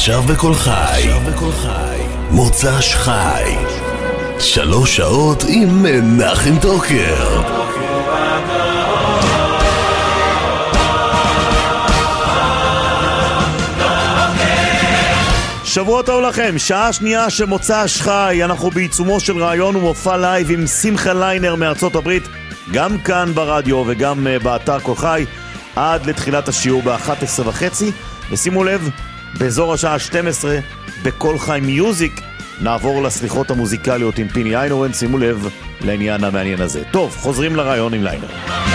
עכשיו בכל חי, מוצ"ש חי, 3 שעות עם מנחם טוקר. שבוע טוב לכם, שעה שנייה של מוצ"ש חי. אנחנו בעיצומו של רעיון ומופע לייב עם שמחה ליינר מארצות הברית, גם כאן ברדיו וגם באתר כל חי, עד לתחילת השיעור ב-11:30. ושימו לב, באזור השעה 12 בכל חי מיוזיק נעבור לסליחות המוזיקליות עם פיני איינורן. שימו לב לעניין המעניין הזה. טוב, חוזרים לרעיון עם ליינר.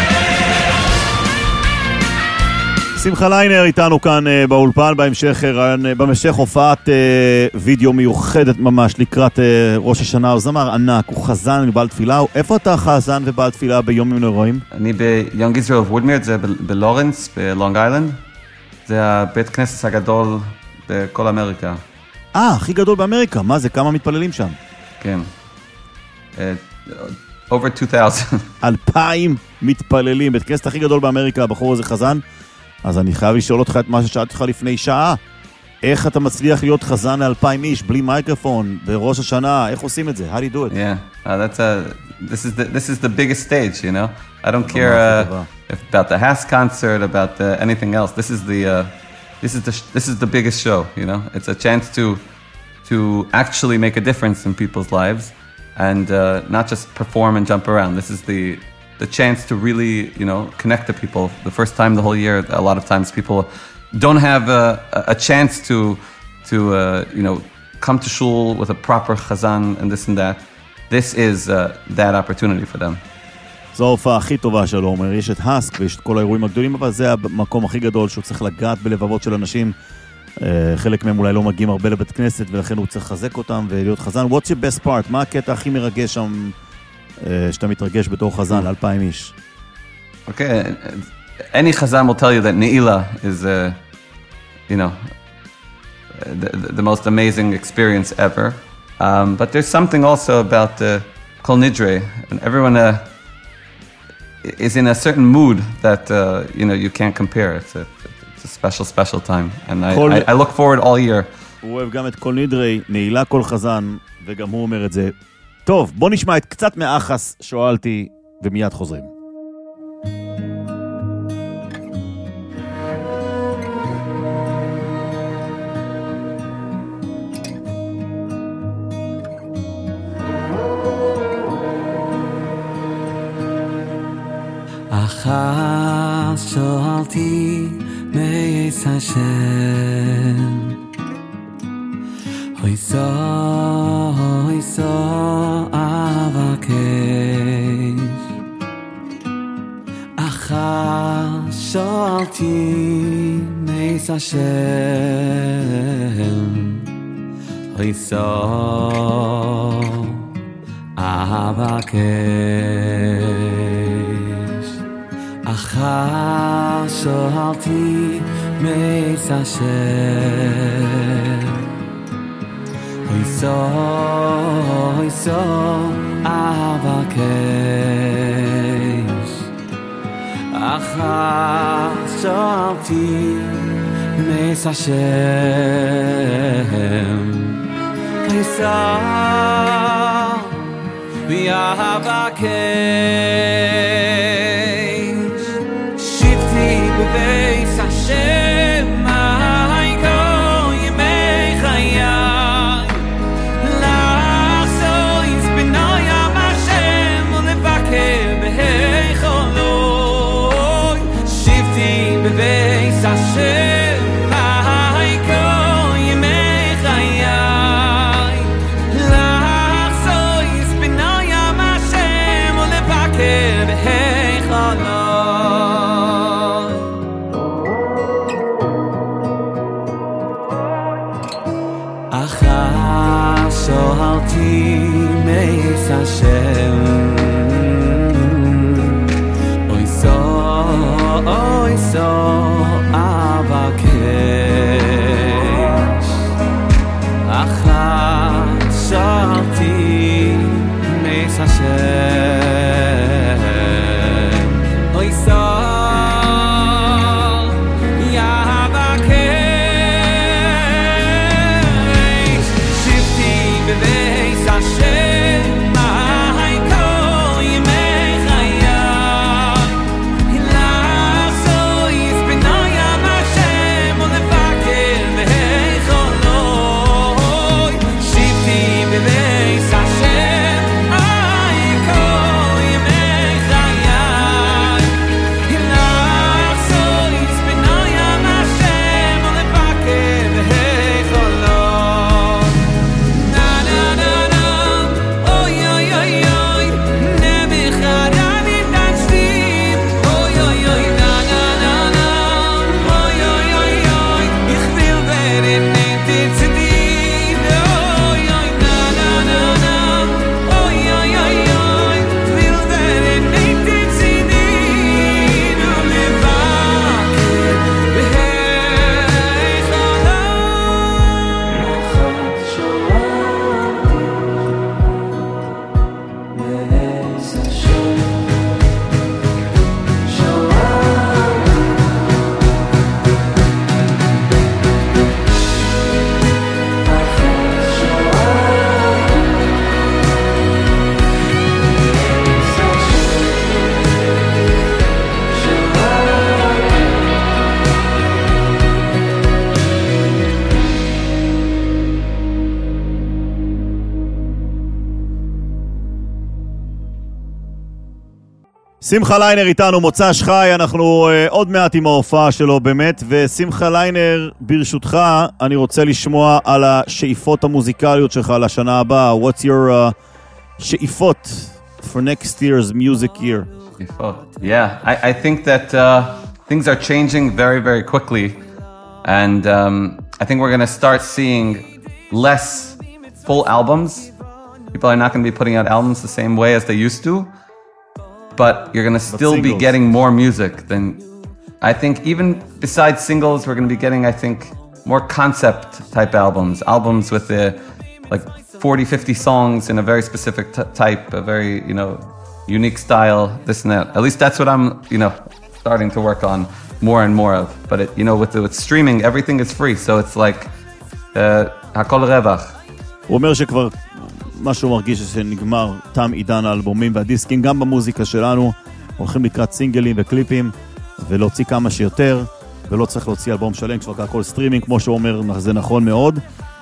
שמחה ליינר איתנו כאן באולפן, בהמשך הופעת וידאו מיוחדת ממש לקראת ראש השנה. הוא זמר ענק, הוא חזן ובעל תפילה. איפה אתה חזן ובעל תפילה ביום נוראים? אני ביונג ישראל אוף וודמיר, זה בלורנס, בלונג איילנד. זה הבית כנסת הגדול בכל אמריקה. הכי גדול באמריקה. מה זה? כמה מתפללים שם? כן. Over 2,000. 2,000 מתפללים. בית כנסת הכי גדול באמריקה, הבחור הזה חזן. אז אני חייב לשאול אותך את מה ששאלתי לך לפני שעה. איך אתה מצליח להיות חזן ל2,000 איש, בלי מייקרופון, בראש השנה? איך עושים את זה? How do you do it? Yeah, this is the biggest stage, you know? I don't care about the Haas concert, about anything else. This is the biggest show, you know? It's a chance to actually make a difference in people's lives and not just perform and jump around. This is the chance to really, you know, connect to people. The first time the whole year, a lot of times people don't have a chance to you know, come to shul with a proper chazan and this and that. This is that opportunity for them. זו ההופעה הכי טובה שלו, אומר, יש את הסק ויש את כל האירועים הגדולים, אבל זה המקום הכי גדול שהוא צריך לגעת בלבבות של אנשים. חלק מהם אולי לא מגיעים הרבה לבית כנסת, ולכן הוא צריך לחזק אותם ולהיות חזן. What's your best part? מה הקטע הכי מרגש שם, שאתה מתרגש בתור חזן, 2,000 איש? Okay, any chazan will tell you that Ne'ilah is, you know, the most amazing experience ever. But there's something also about Kol Nidre, and everyone is in a certain mood that, you know, you can't compare. It's a special time, and I look forward all year. הוא אוהב גם את קול נידרי, נעילה כל חזן, וגם הוא אומר את זה. טוב, בוא נשמע את קצת מאחס שואלתי, ומיד חוזרים. אחס שואלתי מייס השם, אוי זו אבקש. אחס שואלתי מייס השם, אוי זו אבקש. אחר שואלתי מייס השם, אוי זו אבקש. אחר שואלתי מייס השם, אוי זו אבקש. בבייס השם מהיכו ימי חיי, לחזור יספינוי עם השם ולבקר בהיכולוי. שבתי בבייס השם מהיכו ימי חיי, לחזור יספינוי עם השם ולבקר בהיכולוי. שואלתי מייס השם, אוי זו אבקש. אחר שואלתי מייס השם, אוי זו אבקש. שמחה ליינר איתנו, מוצ"ש חי, אנחנו עוד מעט עם ההופעה שלו באמת, ושמחה ליינר, ברשותך, אני רוצה לשמוע על השאיפות המוזיקליות שלך לשנה הבאה. What's your שאיפות for next year's music year? שאיפות, yeah. I think that things are changing very, very quickly, and I think we're going to start seeing less full albums. People are not going to be putting out albums the same way as they used to. But you're going to still be getting more music than, I think, even besides singles, we're going to be getting, I think, more concept type albums with like 40, 50 songs in a very specific type, a very, unique style, this and that. At least that's what I'm, starting to work on more and more of. But with streaming, everything is free. So it's like, hakol revach. הוא אומר שכבר משהו מרגיש שנגמר, תם עידן האלבומים והדיסקים, גם במוזיקה שלנו, הולכים לקראת סינגלים וקליפים, ולהוציא כמה שיותר, ולא צריך להוציא אלבום שלם, כבר הכל סטרימינג, כמו שהוא אומר, זה נכון מאוד,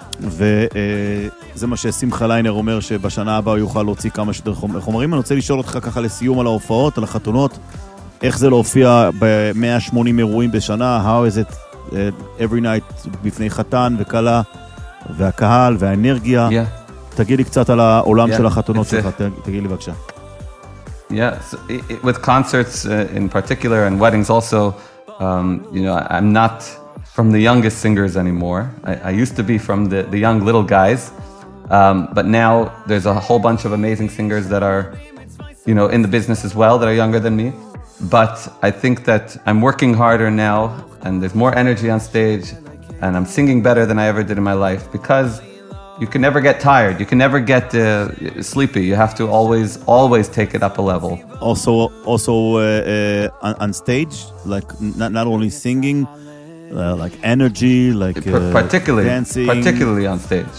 וזה מה ששמחה ליינר אומר, שבשנה הבאה הוא יוכל להוציא כמה שיותר חומרים. אני רוצה לשאול אותך ככה לסיום על ההופעות, על החתונות, איך זה להופיע ב-180 אירועים בשנה, how is it every night בפני חתן וקלה, והקהל והאנרגיה. תגיד לי קצת על העולם של החתונות שלך, תגיד לי בבקשה. Yeah, so with concerts in particular and weddings also, I'm not from the youngest singers anymore. I used to be from the young little guys, but now there's a whole bunch of amazing singers that are, in the business as well that are younger than me. But I think that I'm working harder now, and there's more energy on stage, and I'm singing better than I ever did in my life because you can never get tired. You can never get sleepy. You have to always take it up a level. Also on stage, like not only singing, like energy, like dancing. Particularly on stage.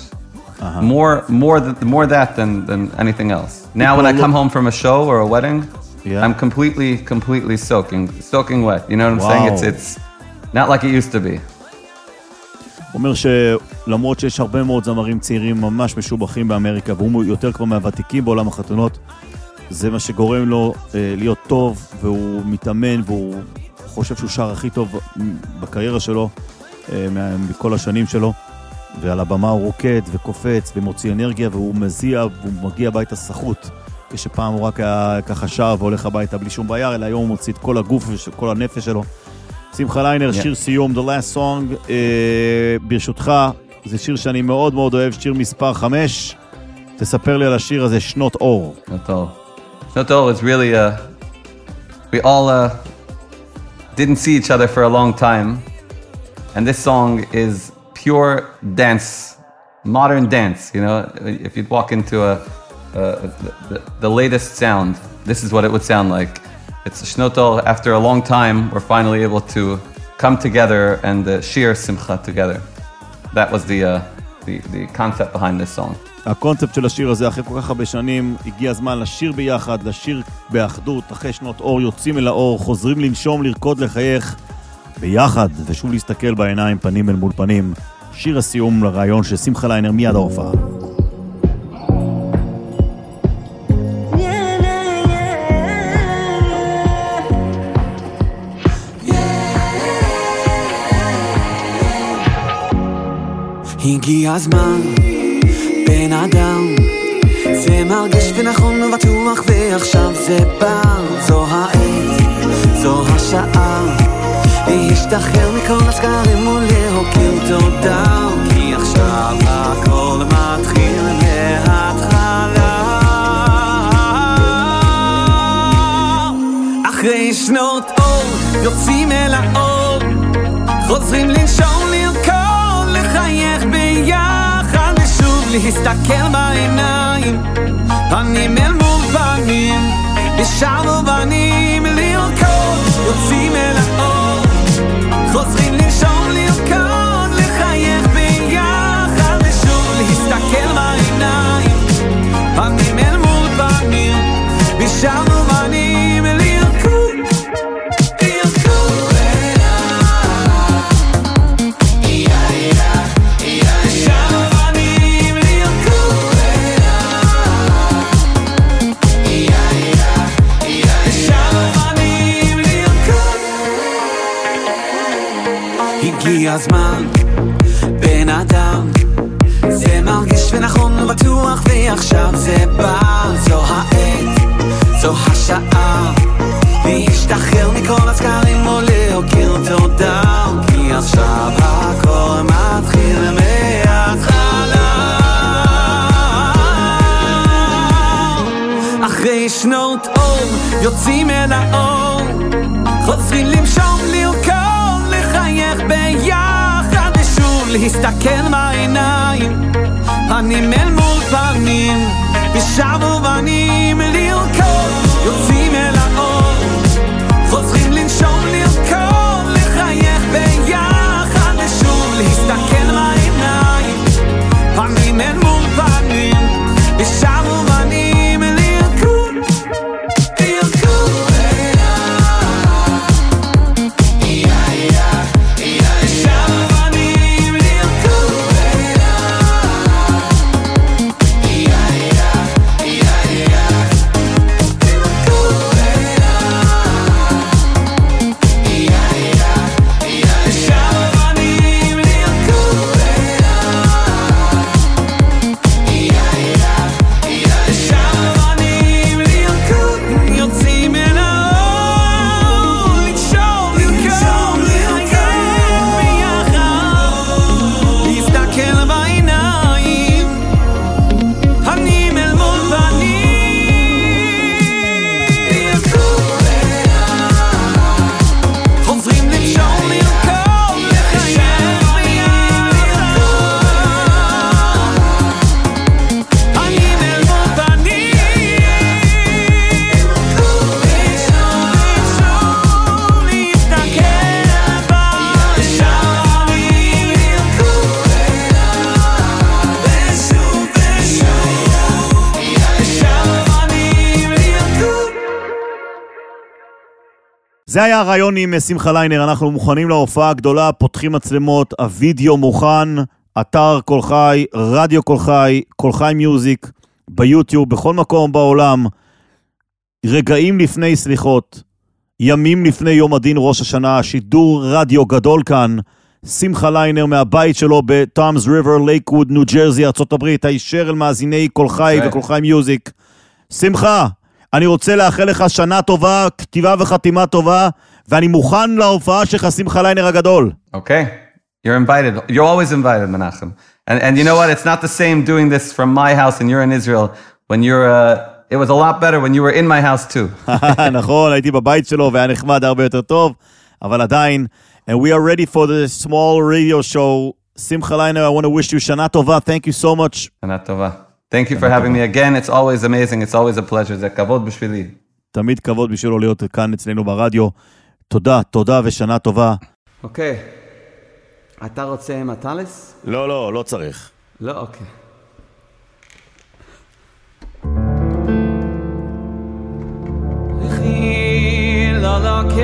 More that than anything else. Now when I come home from a show or a wedding, I'm completely soaking wet. You know what I'm saying? It's not like it used to be. הוא אומר שלמרות שיש הרבה מאוד זמרים צעירים ממש משובחים באמריקה, והוא יותר כבר מהוותיקים בעולם החתונות, זה מה שגורם לו להיות טוב, והוא מתאמן, והוא חושב שהוא שר הכי טוב בקריירה שלו, בכל השנים שלו, ועל הבמה הוא רוקד וקופץ ומוציא אנרגיה, והוא מזיע, והוא מגיע הביתה סחוט, כשפעם הוא רק היה ככה שר והולך הביתה בלי שום בעיה, אלא היום הוא מוציא את כל הגוף וכל הנפש שלו. שמחה ליינר, שיר סיום, The Last Song, ברשותך, זה שיר שאני מאוד מאוד אוהב, שיר מספר 5, תספר לי על השיר הזה, שנות אור. שנות אור is really, we all didn't see each other for a long time, and this song is pure dance, modern dance, if you'd walk into the latest sound, this is what it would sound like. It's Shnot Or. After a long time, we're finally able to come together and share Simcha together. That was the concept behind this song. הקונספט של השיר הזה, אחרי כל כך הרבה שנים, הגיע הזמן לשיר ביחד, לשיר באחדות, אחרי שנות אור, יוצאים אל האור, חוזרים לנשום, לרקוד, לחייך, ביחד, ושוב להסתכל בעיניים, פנים אל מול פנים. שיר הסיום לרעיון של שמחה ליינר מיד ההופעה. הגיע הזמן, בן אדם, זה מרגיש ונכון ובטוח, ועכשיו זה בא, זו העת, זו השעה, להשתחרר מכל הסגרים ולהוקיר תודה, כי עכשיו הכל מתחיל מההתחלה. אחרי שנות אור, יוצאים אל האור, חוזרים לנשום, לרקוד, לחייך ביחד, ושוב להסתכל בעיניים, פנים אל מול פנים. בשלום אני לרקוד הגיע הזמן, בן אדם, זה מרגיש ונכון ובטוח ועכשיו זה בא, זו העת, זו השעה להשתחרר מכל הסקרים או להוקיר תודה כי עכשיו הכל מתחיל מההתחלה אחרי שנות אור יוצאים אל האור חוזרים למשום לרקוד לחייך ביחד ושוב להסתכל בעיניים פנים אל מול פנים ושב ובנים לרקוד יוצאים אל האור חוזרים לנשום לרקוד לחייך ביחד ושוב להסתכל בעיניים פנים אל מול פנים ושב ובנים לרקוד זה היה הרעיון עם שמחה ליינר, אנחנו מוכנים להופעה הגדולה, פותחים מצלמות, הווידאו מוכן, אתר כל חי, רדיו כל חי, כל חי מיוזיק, ביוטיוב, בכל מקום בעולם, רגעים לפני סליחות, ימים לפני יום הדין ראש השנה, שידור רדיו גדול כאן, שמחה ליינר מהבית שלו בטומס ריבר, לייקווד, ניו ג'רזי, ארצות הברית, הישר אל מאזיני כל חי וכל חי מיוזיק. שמחה, אני רוצה לאחל לך שנה טובה, כתיבה וחתימה טובה, ואני מוכן להופעה שלך, שמחה ליינר הגדול. Okay, you're invited. You're always invited, Menachem. And you know what? It's not the same doing this from my house and you're in Israel. When it was a lot better when you were in my house too. נכון, הייתי בבית שלו והיה נחמד הרבה יותר טוב, אבל עדיין, and we are ready for the small radio show. שמחה ליינר, I want to wish you שנה טובה. Thank you so much. שנה טובה. Thank you for having me again. It's always amazing. It's always a pleasure. זה כבוד בשבילי. תמיד כבוד בשבילו להיות כאן אצלנו ברדיו. תודה, תודה ושנה טובה. אוקיי. אתה רוצה עם הטלס? לא, לא צריך. לא, אוקיי. לכי לא לקל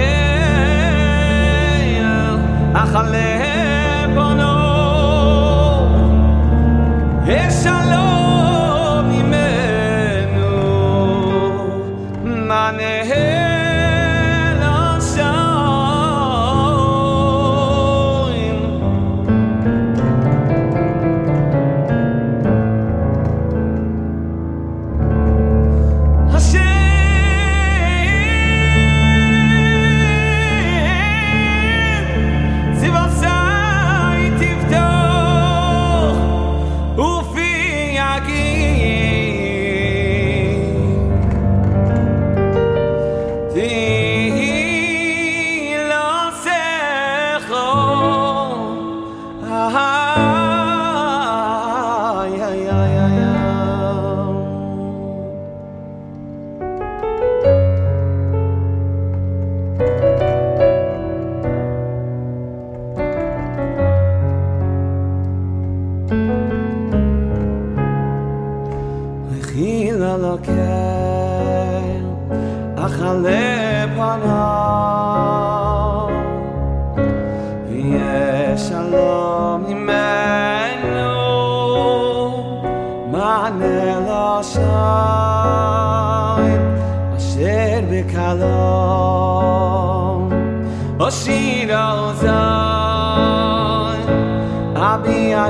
אחלה בונו שלום אכלה פניו ויהיה שלום ממנו מענה לשם אשר בקלום הושיט האוזן ביד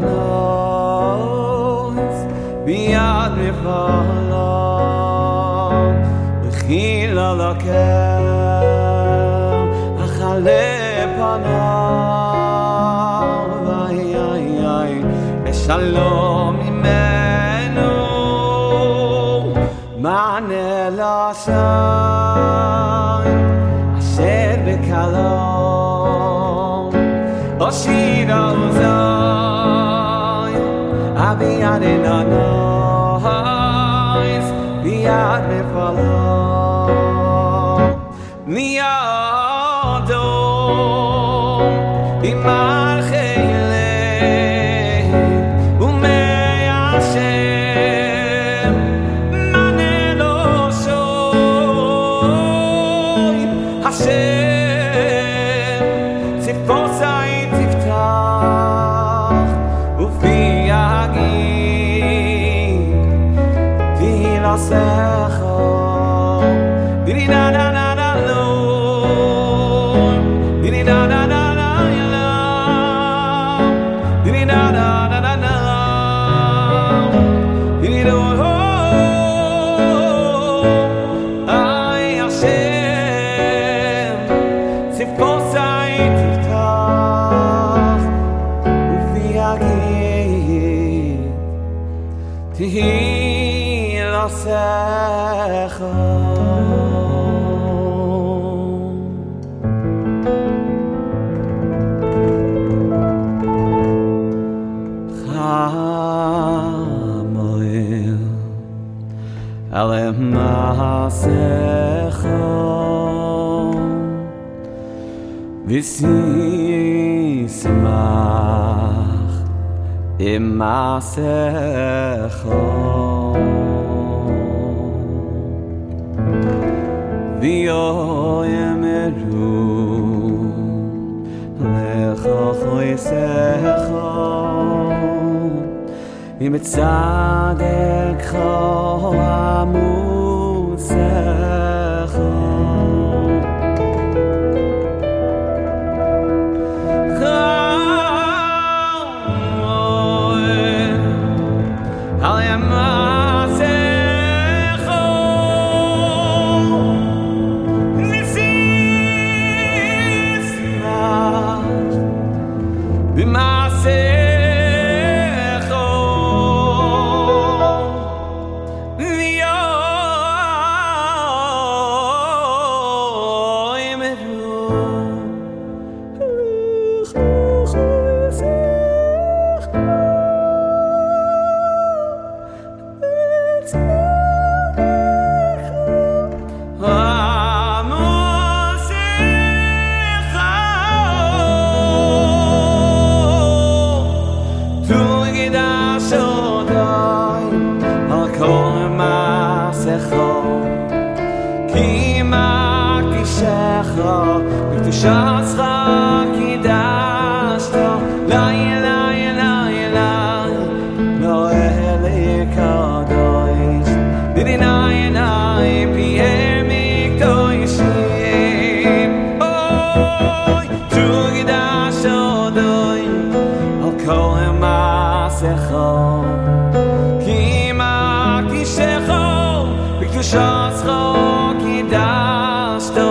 עננות ביד מפעלם וחילה לקם אכלה פניו ושלום ממנו מענה לשם אשר בקלום הושיט האוזן ביד עננות ביד מפעלם מידו ימלכי לב ומהשם מענה לו שוי השם ציפורסי תפתח ופי יגיד תהילסך דידי דה דה דה דה לו דידי דה דה דה דה לה דידי דה דה דה דה דה דידי דה השם ציפורסי תפתח ופי יגיד תהילסך חמויל על מעשיך ושישמח עם מעשיך ויאמרו לך חסדך ומצדקך עמוסך בקדושתך קידשת נועלי קדוש דידי נאי נאי פיהם מקדושים אוי tu קידשת אדוני על כל מעשיך כי מקדישך בקדושתך קידשת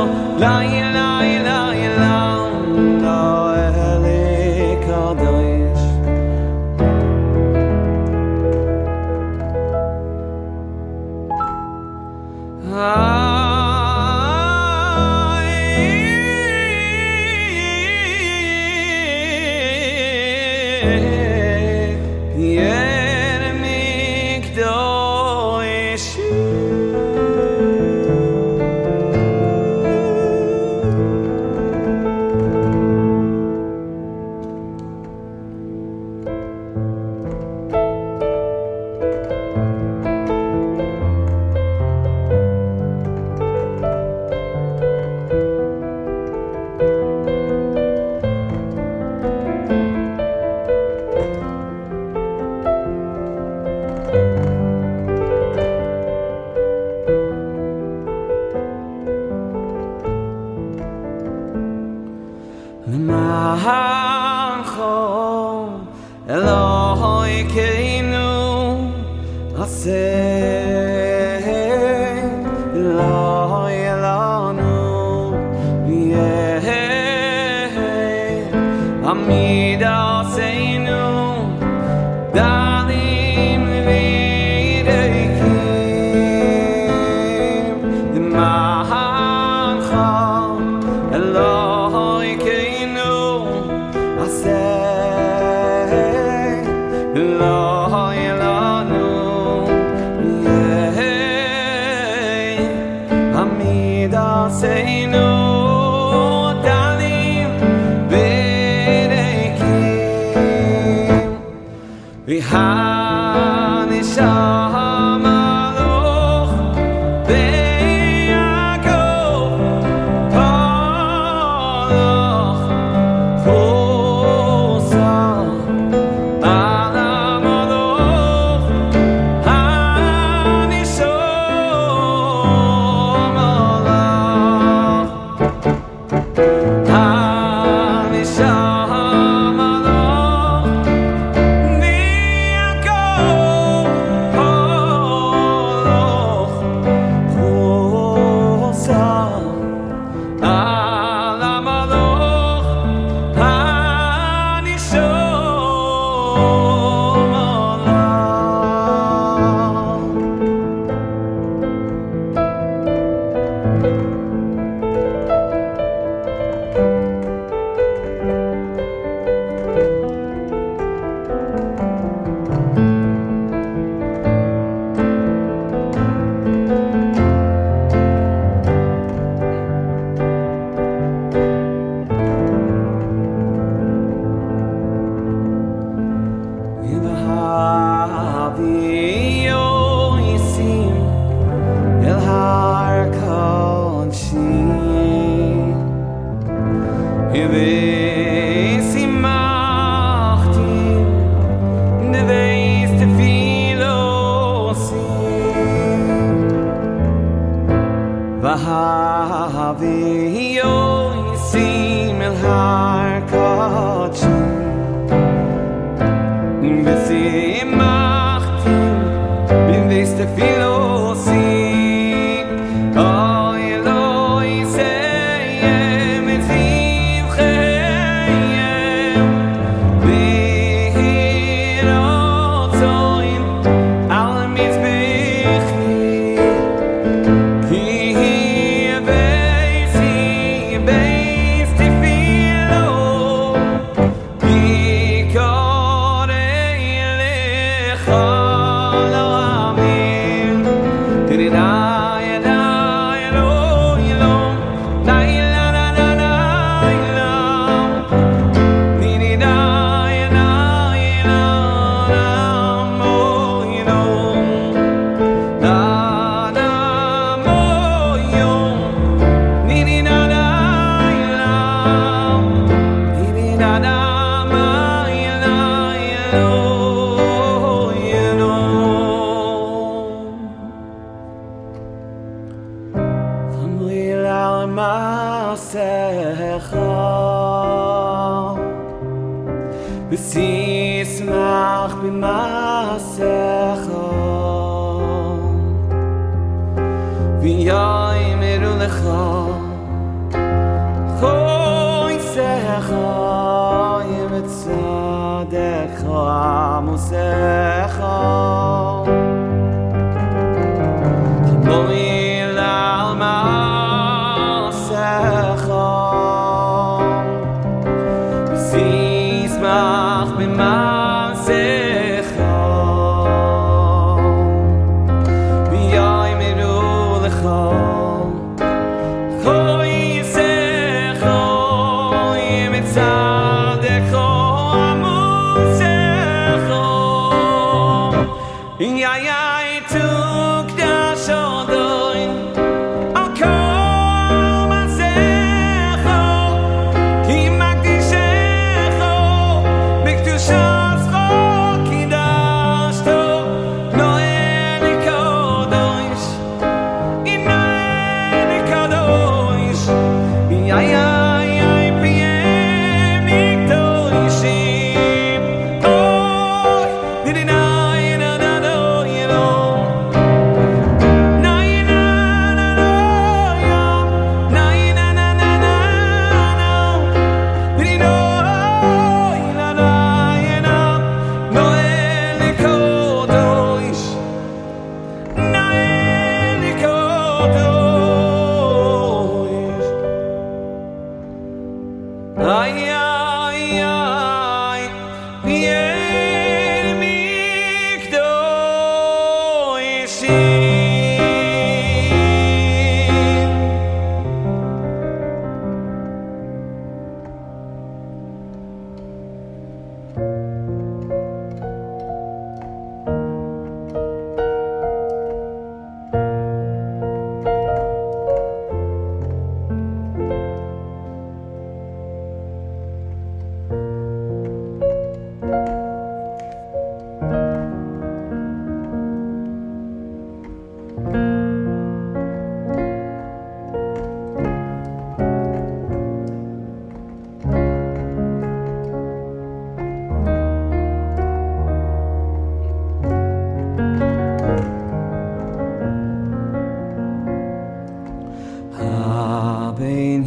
In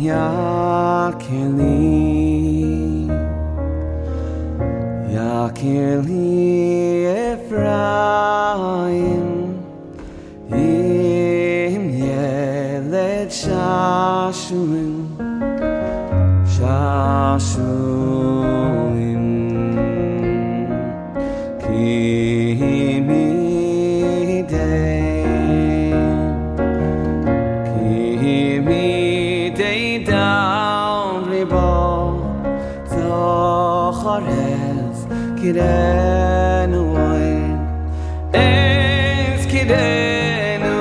Yakir li Ephraim Im Yeled Shashuim Shashuim Ki midei down libo Zochares Kidenu Es Kidenu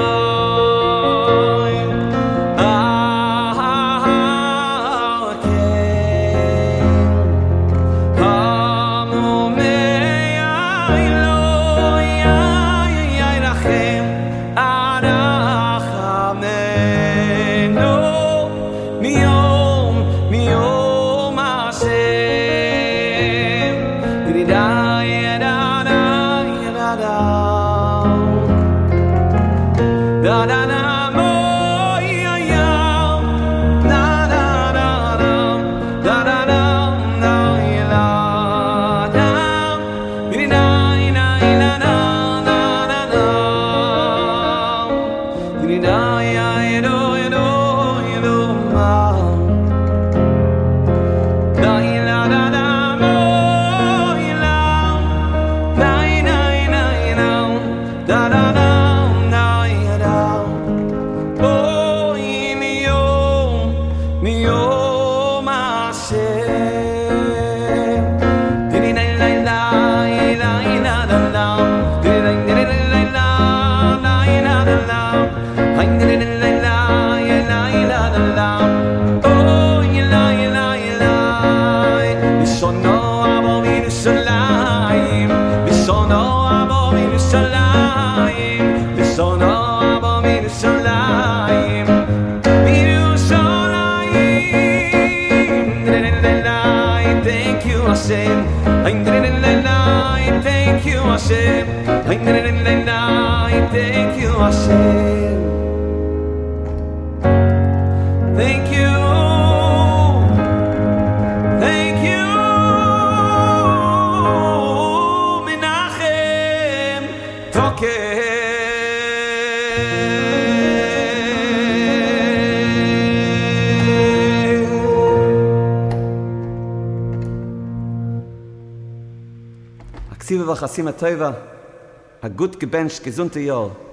Thank you, Hashem. Thank you, Hashem. Thank you. Thank you, Menachem Toker. Aksiva v'chasim atova, a gut gebencht gesunte Jahr.